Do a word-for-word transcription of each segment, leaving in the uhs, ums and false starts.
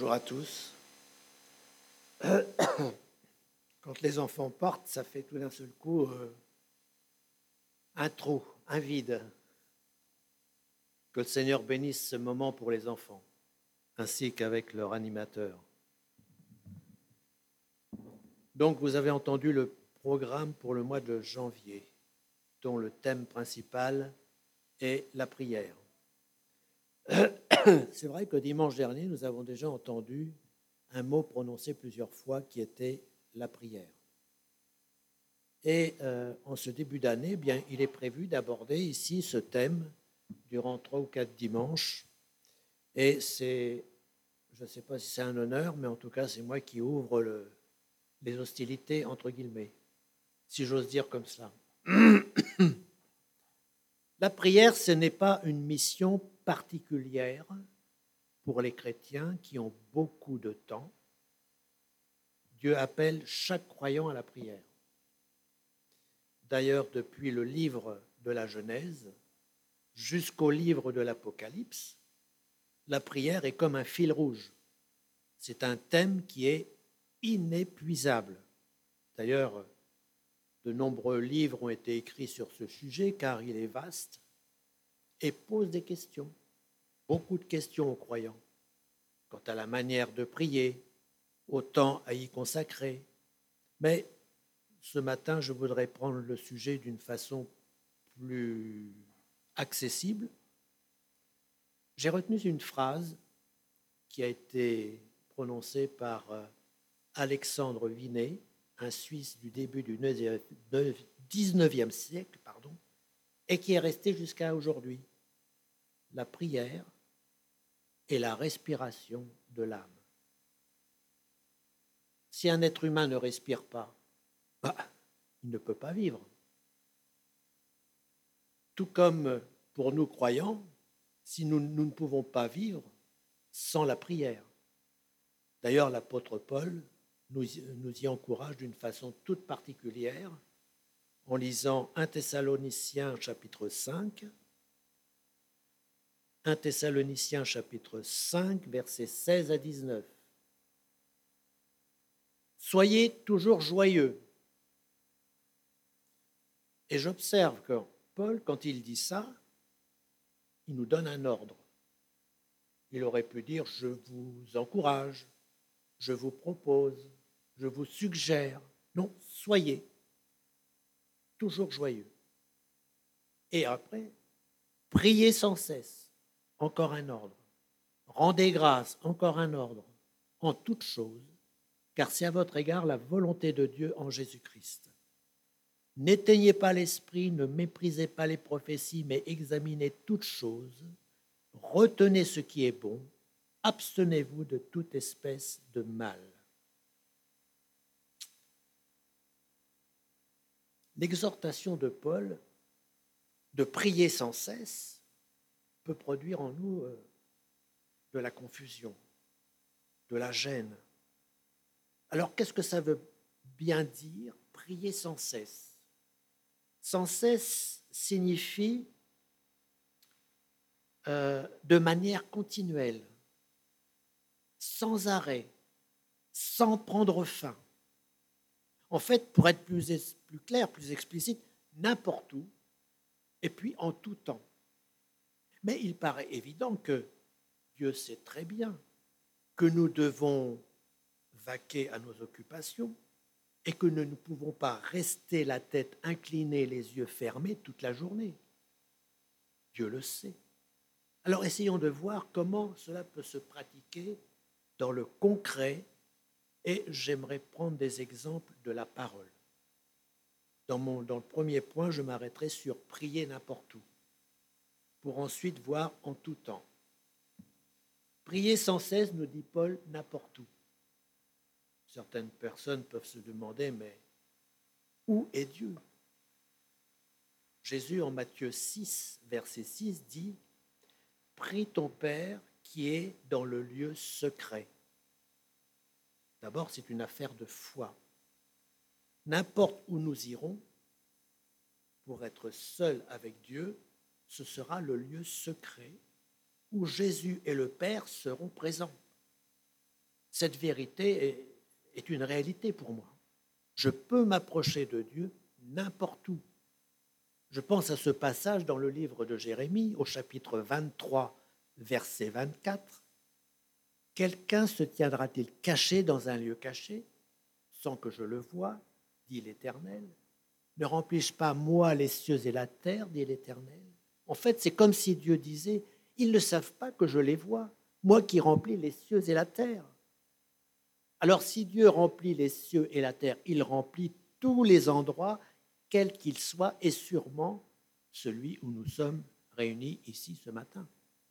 Bonjour à tous. Quand les enfants partent, ça fait tout d'un seul coup euh, un trou, un vide. Que le Seigneur bénisse ce moment pour les enfants, ainsi qu'avec leur animateur. Donc, vous avez entendu le programme pour le mois de janvier, dont le thème principal est la prière. C'est vrai que dimanche dernier, nous avons déjà entendu un mot prononcé plusieurs fois qui était la prière. Et euh, en ce début d'année, eh bien, il est prévu d'aborder ici ce thème durant trois ou quatre dimanches. Et c'est, je ne sais pas si c'est un honneur, mais en tout cas, c'est moi qui ouvre le, les hostilités, entre guillemets, si j'ose dire comme cela. La prière, ce n'est pas une mission particulière pour les chrétiens qui ont beaucoup de temps. Dieu appelle chaque croyant à la prière. D'ailleurs, depuis le livre de la Genèse jusqu'au livre de l'Apocalypse, la prière est comme un fil rouge. C'est un thème qui est inépuisable. D'ailleurs, de nombreux livres ont été écrits sur ce sujet car il est vaste et pose des questions, beaucoup de questions aux croyants, quant à la manière de prier, au temps à y consacrer. Mais ce matin, je voudrais prendre le sujet d'une façon plus accessible. J'ai retenu une phrase qui a été prononcée par Alexandre Vinet, un Suisse du début du dix-neuvième siècle, pardon, et qui est restée jusqu'à aujourd'hui. La prière est la respiration de l'âme. Si un être humain ne respire pas, bah, il ne peut pas vivre. Tout comme pour nous croyants, si nous, nous ne pouvons pas vivre sans la prière. D'ailleurs, l'apôtre Paul nous, nous y encourage d'une façon toute particulière en lisant un Thessaloniciens chapitre cinq, un Thessaloniciens chapitre cinq, versets seize à dix-neuf. Soyez toujours joyeux. Et j'observe que Paul, quand il dit ça, il nous donne un ordre. Il aurait pu dire « je vous encourage », « je vous propose », « je vous suggère ». Non, soyez toujours joyeux. Et après, priez sans cesse, encore un ordre. Rendez grâce, encore un ordre, en toutes choses, car c'est à votre égard la volonté de Dieu en Jésus-Christ. N'éteignez pas l'esprit, ne méprisez pas les prophéties, mais examinez toutes choses, retenez ce qui est bon, abstenez-vous de toute espèce de mal. L'exhortation de Paul de prier sans cesse peut produire en nous de la confusion, de la gêne. Alors, qu'est-ce que ça veut bien dire, prier sans cesse? Sans cesse signifie euh, de manière continuelle, sans arrêt, sans prendre fin. En fait, pour être plus, plus clair, plus explicite, n'importe où, et puis en tout temps. Mais il paraît évident que Dieu sait très bien que nous devons vaquer à nos occupations et que nous ne pouvons pas rester la tête inclinée, les yeux fermés toute la journée. Dieu le sait. Alors essayons de voir comment cela peut se pratiquer dans le concret et j'aimerais prendre des exemples de la parole. Dans, mon, dans le premier point, je m'arrêterai sur prier n'importe où, pour ensuite voir en tout temps. Prier sans cesse, nous dit Paul, n'importe où. Certaines personnes peuvent se demander, mais où est Dieu? Jésus, en Matthieu six, verset six, dit « Prie ton Père qui est dans le lieu secret ». D'abord, c'est une affaire de foi. N'importe où nous irons, pour être seul avec Dieu, ce sera le lieu secret où Jésus et le Père seront présents. cette vérité est, est une réalité pour moi. Je peux m'approcher de Dieu n'importe où. Je pense à ce passage dans le livre de Jérémie, au chapitre vingt-trois, verset vingt-quatre. « Quelqu'un se tiendra-t-il caché dans un lieu caché, sans que je le voie, dit l'Éternel. Ne remplis-je pas, moi, les cieux et la terre, dit l'Éternel. » En fait, c'est comme si Dieu disait, « Ils ne savent pas que je les vois, moi qui remplis les cieux et la terre. » Alors, si Dieu remplit les cieux et la terre, il remplit tous les endroits, quels qu'ils soient, et sûrement celui où nous sommes réunis ici ce matin.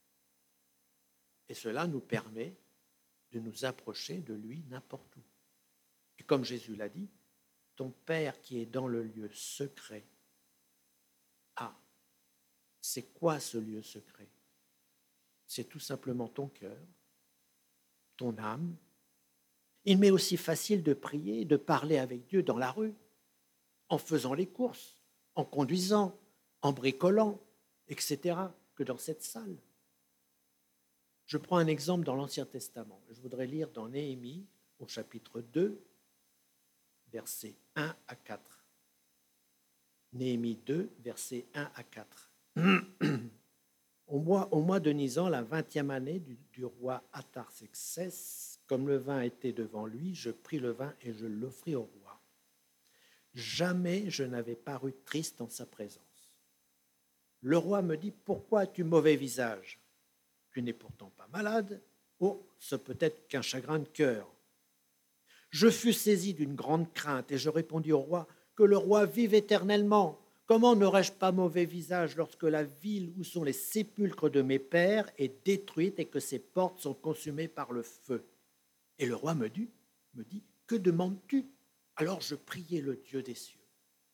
Et cela nous permet de nous approcher de lui n'importe où. Et comme Jésus l'a dit, ton Père qui est dans le lieu secret. Ah, c'est quoi ce lieu secret? C'est tout simplement ton cœur, ton âme. Il m'est aussi facile de prier, de parler avec Dieu dans la rue, en faisant les courses, en conduisant, en bricolant, et cetera, que dans cette salle. Je prends un exemple dans l'Ancien Testament. Je voudrais lire dans Néhémie, au chapitre deux, versets un à quatre. Néhémie deux, versets un à quatre. Au mois, au mois de Nisan, la vingtième année du, du roi Artaxerxès, comme le vin était devant lui, je pris le vin et je l'offris au roi. Jamais je n'avais paru triste en sa présence. Le roi me dit, « Pourquoi as-tu mauvais visage? Tu n'es pourtant pas malade. Oh, ce peut être qu'un chagrin de cœur. » Je fus saisi d'une grande crainte et je répondis au roi, « Que le roi vive éternellement. Comment n'aurais-je pas mauvais visage lorsque la ville où sont les sépulcres de mes pères est détruite et que ses portes sont consumées par le feu? » Et le roi me dit, me dit, « Que demandes-tu? » Alors je priai le Dieu des cieux.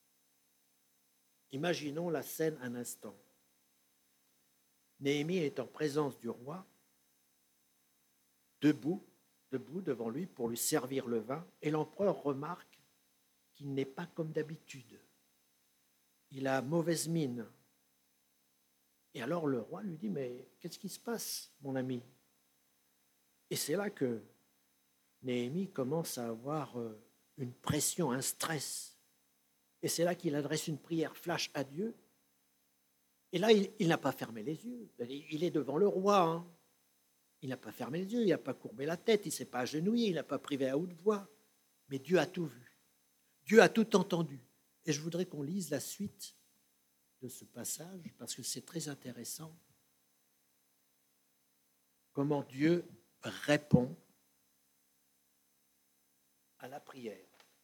Imaginons la scène un instant. Néhémie est en présence du roi, debout, debout devant lui pour lui servir le vin, et l'empereur remarque qu'il n'est pas comme d'habitude. Il a mauvaise mine. Et alors le roi lui dit, « Mais qu'est-ce qui se passe, mon ami ?» Et c'est là que Néhémie commence à avoir une pression, un stress. Et c'est là qu'il adresse une prière flash à Dieu. Et là, il, il n'a pas fermé les yeux. Il est devant le roi. Hein. Il n'a pas fermé les yeux, il n'a pas courbé la tête, il ne s'est pas agenouillé, il n'a pas prié à haute voix. Mais Dieu a tout vu. Dieu a tout entendu. Et je voudrais qu'on lise la suite de ce passage parce que c'est très intéressant. Comment Dieu répond à la prière.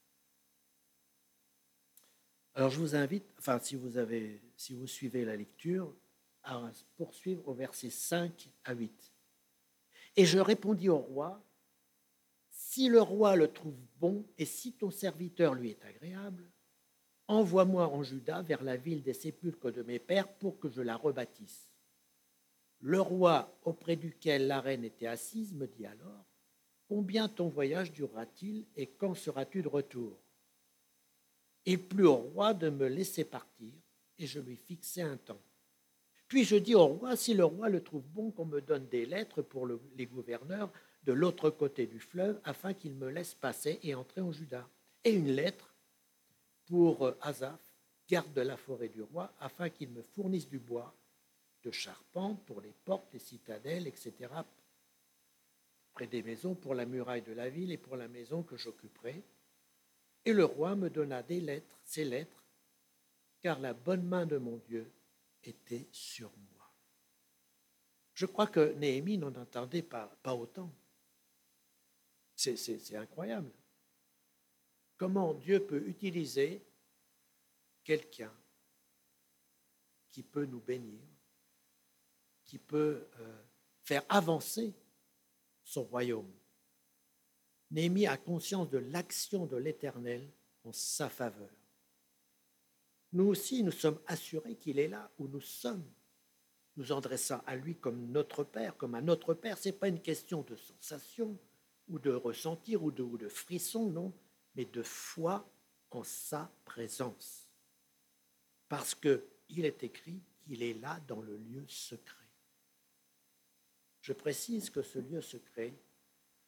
Alors je vous invite, enfin si vous avez, si vous suivez la lecture, à poursuivre au verset cinq à huit. Et je répondis au roi, si le roi le trouve bon et si ton serviteur lui est agréable, envoie-moi en Juda vers la ville des sépulcres de mes pères pour que je la rebâtisse. Le roi auprès duquel la reine était assise me dit alors, combien ton voyage durera-t-il et quand seras-tu de retour? Il plut au roi de me laisser partir et je lui fixai un temps. Puis je dis au roi, si le roi le trouve bon, qu'on me donne des lettres pour le, les gouverneurs de l'autre côté du fleuve afin qu'ils me laissent passer et entrer en Juda. Et une lettre pour Asaph, garde de la forêt du roi, afin qu'il me fournisse du bois, de charpente pour les portes, les citadelles, et cetera, près des maisons, pour la muraille de la ville et pour la maison que j'occuperai. Et le roi me donna des lettres, ces lettres, car la bonne main de mon Dieu était sur moi. Je crois que Néhémie n'en entendait pas, pas autant. C'est, c'est, c'est incroyable. Comment Dieu peut utiliser quelqu'un qui peut nous bénir, qui peut euh, faire avancer son royaume. Néhémie a conscience de l'action de l'Éternel en sa faveur. Nous aussi, nous sommes assurés qu'il est là où nous sommes, nous en dressant à lui comme notre Père, comme à notre Père. Ce n'est pas une question de sensation ou de ressentir ou de, ou de frisson, non, mais de foi en sa présence. Parce qu'il est écrit qu'il est là dans le lieu secret. Je précise que ce lieu secret,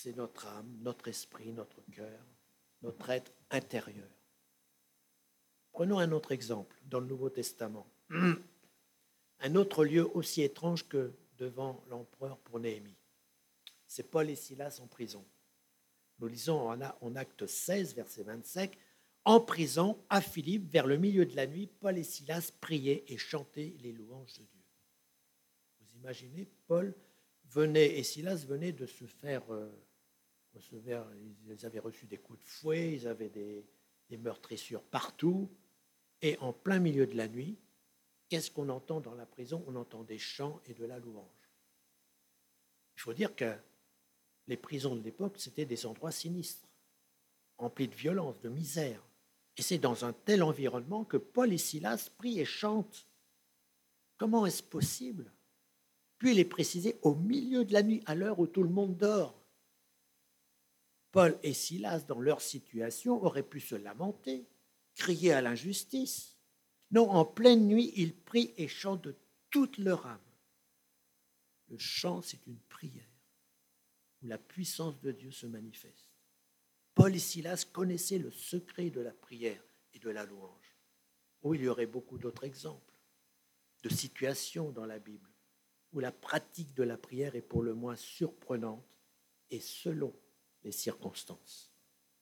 c'est notre âme, notre esprit, notre cœur, notre être intérieur. Prenons un autre exemple dans le Nouveau Testament. Un autre lieu aussi étrange que devant l'empereur pour Néhémie. C'est Paul et Silas en prison. Nous lisons en Acte seize, verset vingt-cinq, « En prison, à Philippe, vers le milieu de la nuit, Paul et Silas priaient et chantaient les louanges de Dieu. » Vous imaginez, Paul venait et Silas venaient de se faire euh, recevoir, ils avaient reçu des coups de fouet, ils avaient des, des meurtrissures partout, et en plein milieu de la nuit, qu'est-ce qu'on entend dans la prison? On entend des chants et de la louange. Il faut dire que les prisons de l'époque, c'était des endroits sinistres, remplis de violence, de misère. Et c'est dans un tel environnement que Paul et Silas prient et chantent. Comment est-ce possible? Puis il est précisé au milieu de la nuit, à l'heure où tout le monde dort. Paul et Silas, dans leur situation, auraient pu se lamenter, crier à l'injustice. Non, en pleine nuit, ils prient et chantent de toute leur âme. Le chant, c'est une prière où la puissance de Dieu se manifeste. Paul et Silas connaissaient le secret de la prière et de la louange. Oh, il y aurait beaucoup d'autres exemples de situations dans la Bible où la pratique de la prière est pour le moins surprenante et selon les circonstances.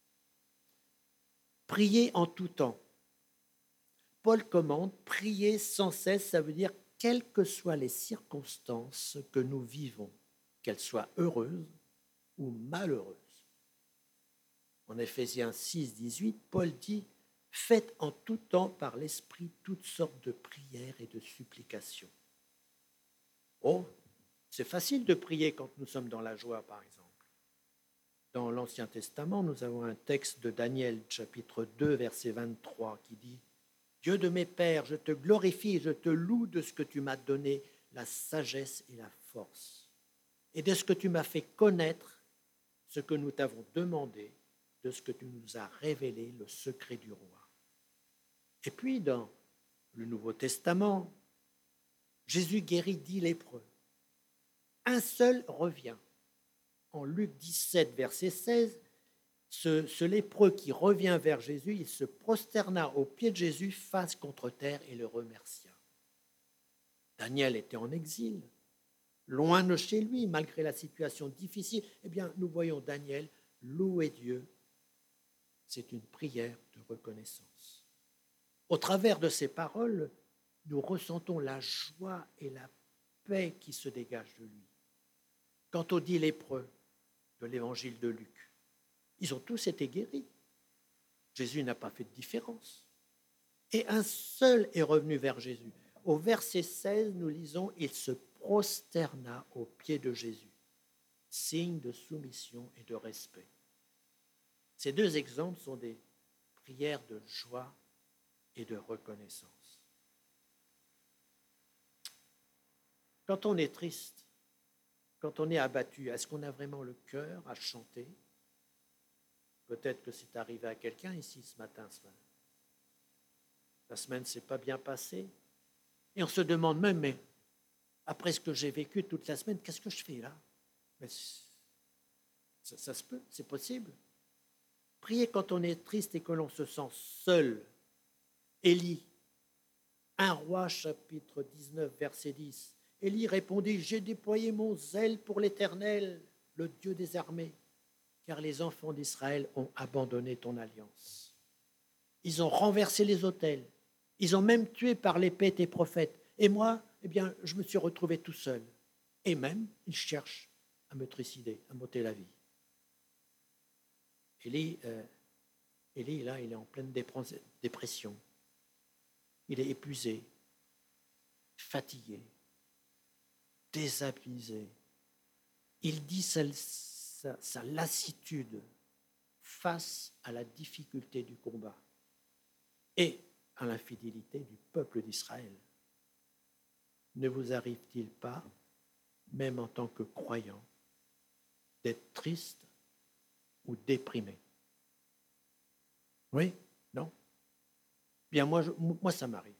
Prier en tout temps. Paul commande, prier sans cesse, ça veut dire quelles que soient les circonstances que nous vivons, qu'elles soient heureuses ou malheureuses. En Éphésiens six, dix-huit, Paul dit « Faites en tout temps par l'Esprit toutes sortes de prières et de supplications. » Oh, c'est facile de prier quand nous sommes dans la joie, par exemple. Dans l'Ancien Testament, nous avons un texte de Daniel, chapitre deux, verset vingt-trois, qui dit « Dieu de mes pères, je te glorifie et je te loue de ce que tu m'as donné, la sagesse et la force, et de ce que tu m'as fait connaître ce que nous t'avons demandé, de ce que tu nous as révélé, le secret du roi. » Et puis, dans le Nouveau Testament, Jésus guérit dix lépreux. Un seul revient. En Luc dix-sept, verset seize, ce, ce lépreux qui revient vers Jésus, il se prosterna aux pieds de Jésus, face contre terre, et le remercia. Daniel était en exil, loin de chez lui, malgré la situation difficile. Eh bien, nous voyons Daniel louer Dieu. C'est une prière de reconnaissance. Au travers de ces paroles, nous ressentons la joie et la paix qui se dégagent de lui. Quant aux dix lépreux de l'évangile de Luc, ils ont tous été guéris. Jésus n'a pas fait de différence. Et un seul est revenu vers Jésus. Au verset seize, nous lisons « Il se prosterna aux pieds de Jésus », signe de soumission et de respect. Ces deux exemples sont des prières de joie et de reconnaissance. Quand on est triste, quand on est abattu, est-ce qu'on a vraiment le cœur à chanter? Peut-être que c'est arrivé à quelqu'un ici ce matin. Ce matin. La semaine ne s'est pas bien passée. Et on se demande même, mais après ce que j'ai vécu toute la semaine, qu'est-ce que je fais là? Mais ça, ça se peut, c'est possible. Prier quand on est triste et que l'on se sent seul. Élie, un roi, chapitre dix-neuf, verset dix. Élie répondit, « J'ai déployé mon zèle pour l'Éternel, le Dieu des armées, car les enfants d'Israël ont abandonné ton alliance. Ils ont renversé les autels, ils ont même tué par l'épée tes prophètes. Et moi, eh bien, je me suis retrouvé tout seul. Et même, ils cherchent à me trucider, à m'ôter la vie. » Élie, euh, Élie, là, il est en pleine dépression. Il est épuisé, fatigué, désabusé. Il dit sa, sa, sa lassitude face à la difficulté du combat et à l'infidélité du peuple d'Israël. Ne vous arrive-t-il pas, même en tant que croyant, d'être triste ou déprimé? Oui? Non? Bien, moi, je, moi ça m'arrive.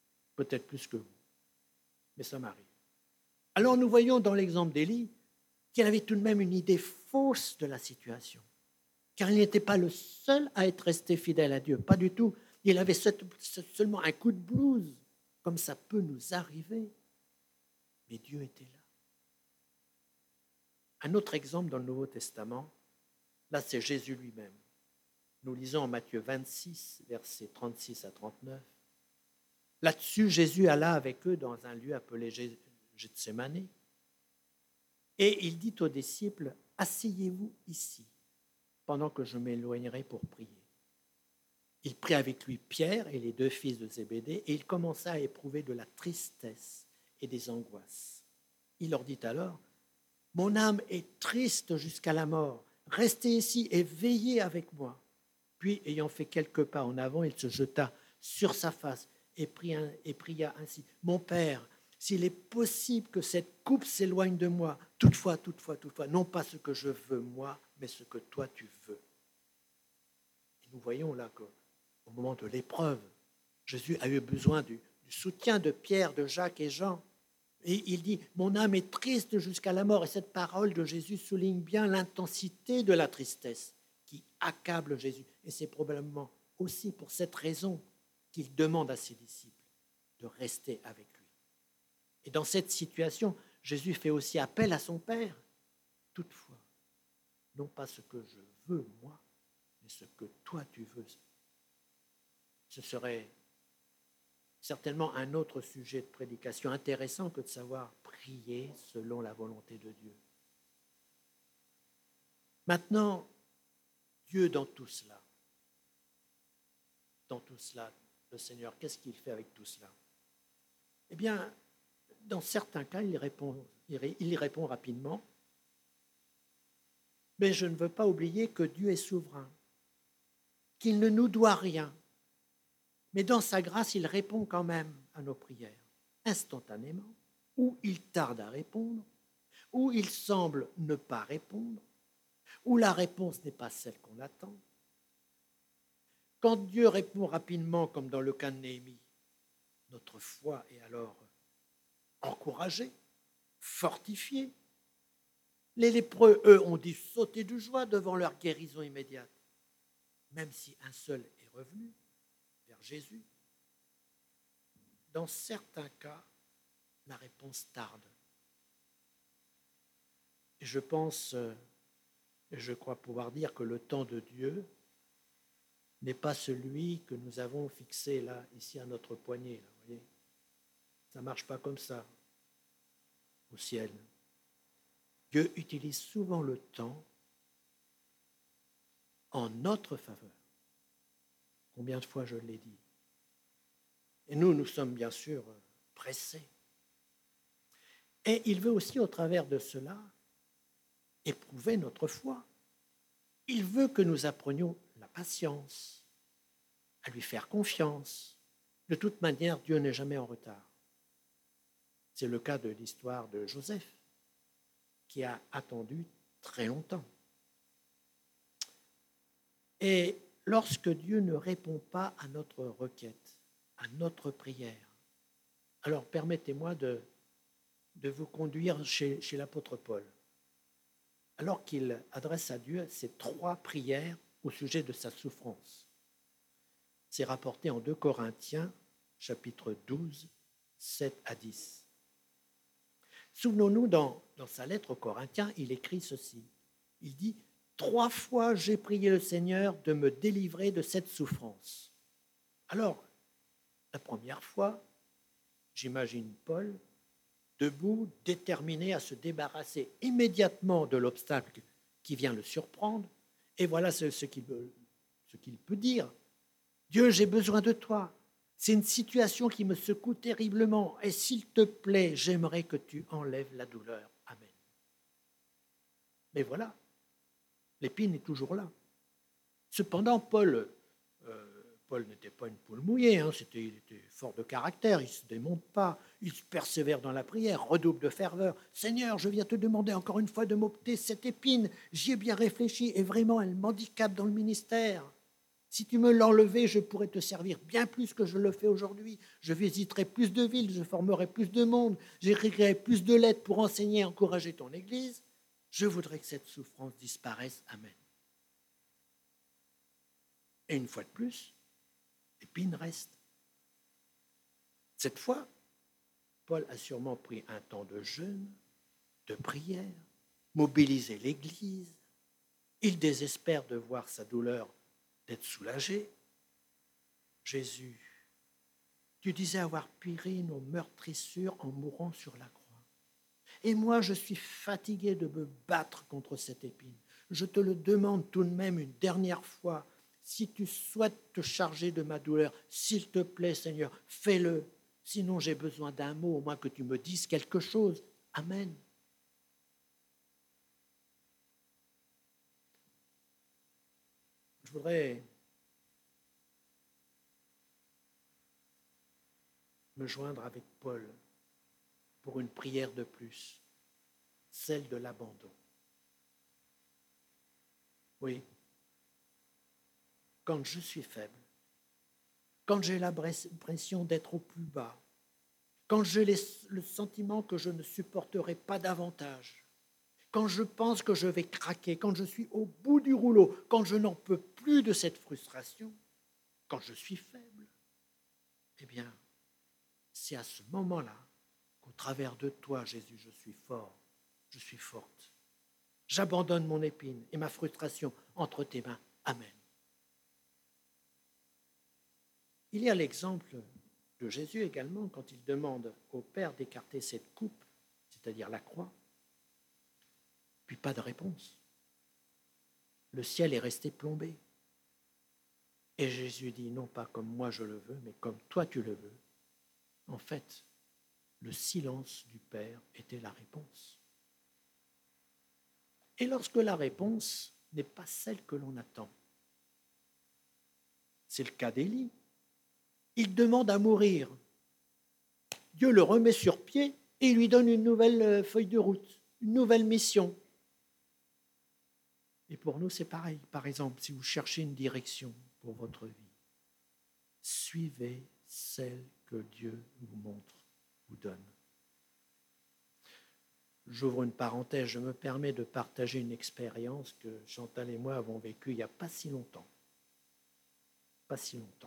Peut-être plus que vous, mais ça m'arrive. Alors nous voyons dans l'exemple d'Élie qu'il avait tout de même une idée fausse de la situation, car il n'était pas le seul à être resté fidèle à Dieu, pas du tout. Il avait seulement un coup de blues, comme ça peut nous arriver, mais Dieu était là. Un autre exemple dans le Nouveau Testament, là c'est Jésus lui-même. Nous lisons en Matthieu vingt-six, versets trente-six à trente-neuf. Là-dessus, Jésus alla avec eux dans un lieu appelé Gethsémani, et il dit aux disciples, « Asseyez-vous ici, pendant que je m'éloignerai pour prier. » Il prit avec lui Pierre et les deux fils de Zébédée, et il commença à éprouver de la tristesse et des angoisses. Il leur dit alors, « Mon âme est triste jusqu'à la mort, restez ici et veillez avec moi. » Puis, ayant fait quelques pas en avant, il se jeta sur sa face et pria, et pria ainsi, « Mon Père, s'il est possible que cette coupe s'éloigne de moi, toutefois, toutefois, toutefois, non pas ce que je veux moi, mais ce que toi tu veux. » Et nous voyons là qu'au moment de l'épreuve, Jésus a eu besoin du, du soutien de Pierre, de Jacques et Jean. Et il dit, « Mon âme est triste jusqu'à la mort. » Et cette parole de Jésus souligne bien l'intensité de la tristesse qui accable Jésus. Et c'est probablement aussi pour cette raison qu'il demande à ses disciples de rester avec lui. Et dans cette situation, Jésus fait aussi appel à son Père. Toutefois, non pas ce que je veux moi, mais ce que toi tu veux. Ce serait certainement un autre sujet de prédication intéressant que de savoir prier selon la volonté de Dieu. Maintenant, Dieu dans tout cela, dans tout cela, le Seigneur, qu'est-ce qu'il fait avec tout cela? Eh bien, dans certains cas, il répond, il y répond rapidement, mais je ne veux pas oublier que Dieu est souverain, qu'il ne nous doit rien. Mais dans sa grâce, il répond quand même à nos prières, instantanément, ou il tarde à répondre, ou il semble ne pas répondre, ou la réponse n'est pas celle qu'on attend. Quand Dieu répond rapidement, comme dans le cas de Néhémie, notre foi est alors encouragée, fortifiée. Les lépreux, eux, ont dû sauter de joie devant leur guérison immédiate, même si un seul est revenu vers Jésus. Dans certains cas, la réponse tarde. Et je pense, et je crois pouvoir dire que le temps de Dieu n'est pas celui que nous avons fixé là, ici à notre poignet. Là, vous voyez, ça ne marche pas comme ça au ciel. Dieu utilise souvent le temps en notre faveur. Combien de fois je l'ai dit. Et nous, nous sommes bien sûr pressés. Et il veut aussi, au travers de cela, éprouver notre foi. Il veut que nous apprenions la patience, à lui faire confiance. De toute manière, Dieu n'est jamais en retard. C'est le cas de l'histoire de Joseph, qui a attendu très longtemps. Et lorsque Dieu ne répond pas à notre requête, à notre prière, alors permettez-moi de, de vous conduire chez, chez l'apôtre Paul, alors qu'il adresse à Dieu ces trois prières au sujet de sa souffrance. C'est rapporté en deux Corinthiens, chapitre douze, sept à dix. Souvenons-nous, dans, dans sa lettre aux Corinthiens, il écrit ceci. Il dit « Trois fois j'ai prié le Seigneur de me délivrer de cette souffrance. » Alors, la première fois, j'imagine Paul, debout, déterminé à se débarrasser immédiatement de l'obstacle qui vient le surprendre. Et voilà ce, ce qu'il peut, ce qu'il peut dire. « Dieu, j'ai besoin de toi. C'est une situation qui me secoue terriblement. Et s'il te plaît, j'aimerais que tu enlèves la douleur. Amen. » Mais voilà, l'épine est toujours là. Cependant, Paul, euh, Paul n'était pas une poule mouillée, hein, c'était, il était fort de caractère, il ne se démonte pas, il persévère dans la prière, redouble de ferveur. « Seigneur, je viens te demander encore une fois de m'ôter cette épine. J'y ai bien réfléchi et vraiment, elle m'handicape dans le ministère. Si tu me l'enlevais, je pourrais te servir bien plus que je le fais aujourd'hui. Je visiterai plus de villes, je formerai plus de monde, j'écrirai plus de lettres pour enseigner et encourager ton Église. Je voudrais que cette souffrance disparaisse. Amen. Et une fois de plus, l'épine reste. Cette fois, Paul a sûrement pris un temps de jeûne, de prière, mobilisé l'Église. Il désespère de voir sa douleur, d'être soulagé. Jésus, tu disais avoir péri nos meurtrissures en mourant sur la croix. Et moi, je suis fatigué de me battre contre cette épine. Je te le demande tout de même une dernière fois. Si tu souhaites te charger de ma douleur, s'il te plaît, Seigneur, fais-le. Sinon, j'ai besoin d'un mot, au moins que tu me dises quelque chose. Amen. Je voudrais me joindre avec Paul pour une prière de plus, celle de l'abandon. Oui, quand je suis faible, quand j'ai l'impression d'être au plus bas, quand j'ai le sentiment que je ne supporterai pas davantage, quand je pense que je vais craquer, quand je suis au bout du rouleau, quand je n'en peux plus de cette frustration, quand je suis faible, eh bien, c'est à ce moment-là qu'au travers de toi, Jésus, je suis fort, je suis forte. J'abandonne mon épine et ma frustration entre tes mains. Amen. Il y a l'exemple de Jésus également quand il demande au Père d'écarter cette coupe, c'est-à-dire la croix, puis pas de réponse. Le ciel est resté plombé. Et Jésus dit, non pas comme moi je le veux, mais comme toi tu le veux. En fait, le silence du Père était la réponse. Et lorsque la réponse n'est pas celle que l'on attend, c'est le cas d'Élie. Il demande à mourir. Dieu le remet sur pied et lui donne une nouvelle feuille de route, une nouvelle mission. Et pour nous, c'est pareil. Par exemple, si vous cherchez une direction pour votre vie, suivez celle que Dieu vous montre, vous donne. J'ouvre une parenthèse, je me permets de partager une expérience que Chantal et moi avons vécue il n'y a pas si longtemps. Pas si longtemps.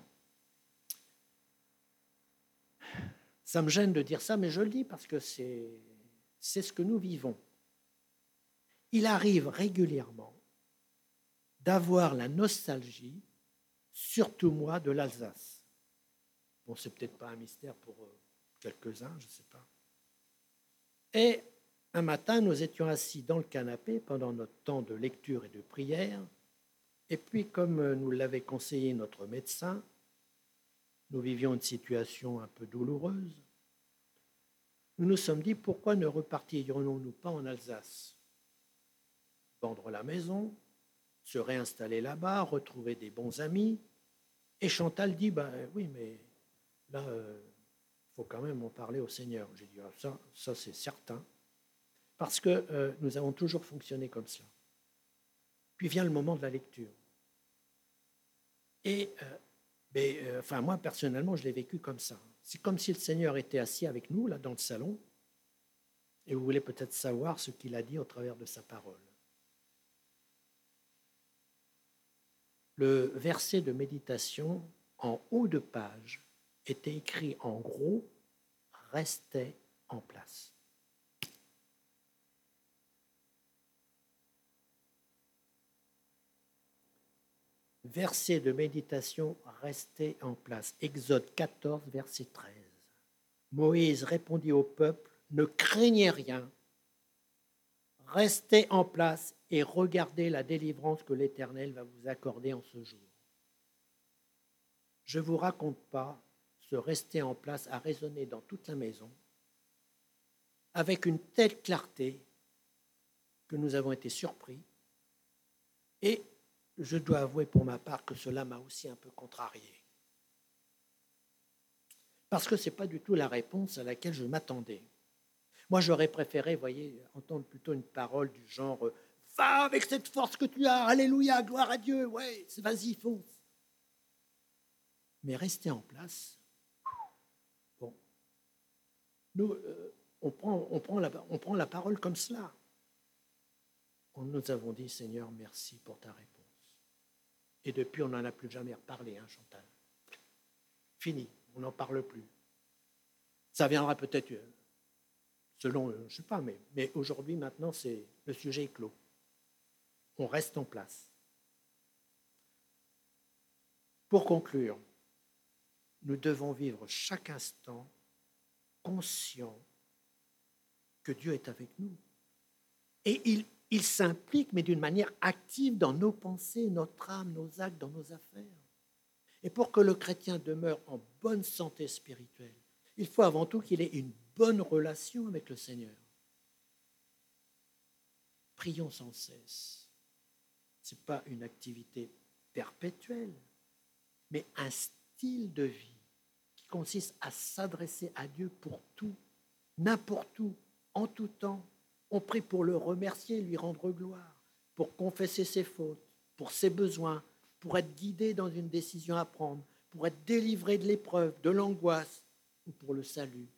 Ça me gêne de dire ça, mais je le dis parce que c'est, c'est ce que nous vivons. Il arrive régulièrement d'avoir la nostalgie, surtout moi, de l'Alsace. Bon, c'est peut-être pas un mystère pour quelques-uns, je ne sais pas. Et un matin, nous étions assis dans le canapé pendant notre temps de lecture et de prière. Et puis, comme nous l'avait conseillé notre médecin, nous vivions une situation un peu douloureuse. Nous nous sommes dit, pourquoi ne repartirions-nous pas en Alsace? Vendre la maison, se réinstaller là-bas, retrouver des bons amis. Et Chantal dit, ben oui, mais là, il euh, faut quand même en parler au Seigneur. J'ai dit, ah, ça, ça c'est certain. Parce que euh, nous avons toujours fonctionné comme cela. Puis vient le moment de la lecture. Et euh, mais, euh, enfin, moi, personnellement, je l'ai vécu comme ça. C'est comme si le Seigneur était assis avec nous, là, dans le salon, et vous voulez peut-être savoir ce qu'il a dit au travers de sa parole. Le verset de méditation, en haut de page, était écrit en gros, « Restez en place ». Verset de méditation, restez en place. Exode quatorze, verset treize. Moïse répondit au peuple, ne craignez rien, restez en place et regardez la délivrance que l'Éternel va vous accorder en ce jour. Je ne vous raconte pas, ce rester en place a résonné dans toute la maison avec une telle clarté que nous avons été surpris et je dois avouer pour ma part que cela m'a aussi un peu contrarié. Parce que ce n'est pas du tout la réponse à laquelle je m'attendais. Moi, j'aurais préféré, voyez, entendre plutôt une parole du genre « Va avec cette force que tu as, alléluia, gloire à Dieu, ouais, vas-y, fonce ». Mais rester en place, bon, nous, euh, on, prend, on, prend la, on prend la parole comme cela. nous avons dit, Seigneur, merci pour ta réponse. Et depuis, on n'en a plus jamais reparlé, hein, Chantal. Fini, on n'en parle plus. Ça viendra peut-être selon, je ne sais pas, mais, mais aujourd'hui, maintenant, c'est, le sujet est clos. On reste en place. Pour conclure, nous devons vivre chaque instant conscient que Dieu est avec nous. Et il, il s'implique, mais d'une manière active dans nos pensées, notre âme, nos actes, dans nos affaires. Et pour que le chrétien demeure en bonne santé spirituelle, il faut avant tout qu'il ait une bonne relation avec le Seigneur. Prions sans cesse. Ce n'est pas une activité perpétuelle, mais un style de vie qui consiste à s'adresser à Dieu pour tout, n'importe où, en tout temps. On prie pour le remercier, lui rendre gloire, pour confesser ses fautes, pour ses besoins, pour être guidé dans une décision à prendre, pour être délivré de l'épreuve, de l'angoisse, ou pour le salut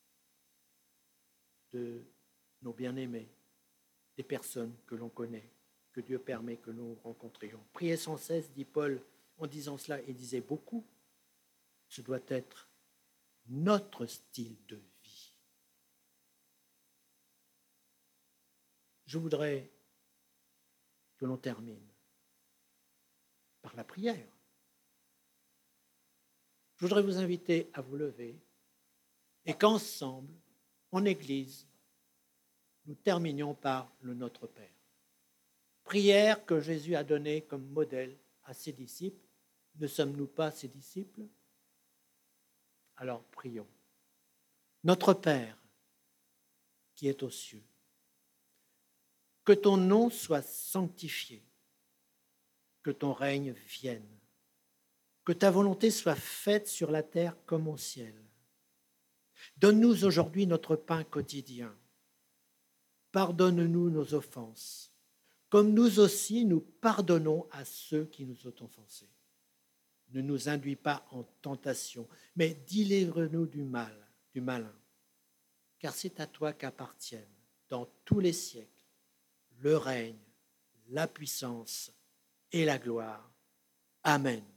de nos bien-aimés, des personnes que l'on connaît, que Dieu permet que nous rencontrions. Priez sans cesse, dit Paul, en disant cela, il disait beaucoup, ce doit être notre style de vie. Je voudrais que l'on termine par la prière. Je voudrais vous inviter à vous lever et qu'ensemble, en Église, nous terminions par le Notre Père. Prière que Jésus a donnée comme modèle à ses disciples. Ne sommes-nous pas ses disciples? Alors prions. Notre Père, qui est aux cieux, que ton nom soit sanctifié, que ton règne vienne, que ta volonté soit faite sur la terre comme au ciel. Donne-nous aujourd'hui notre pain quotidien. Pardonne-nous nos offenses, comme nous aussi nous pardonnons à ceux qui nous ont offensés. Ne nous induis pas en tentation, mais délivre-nous du mal, du malin. Car c'est à toi qu'appartiennent, dans tous les siècles, le règne, la puissance et la gloire. Amen.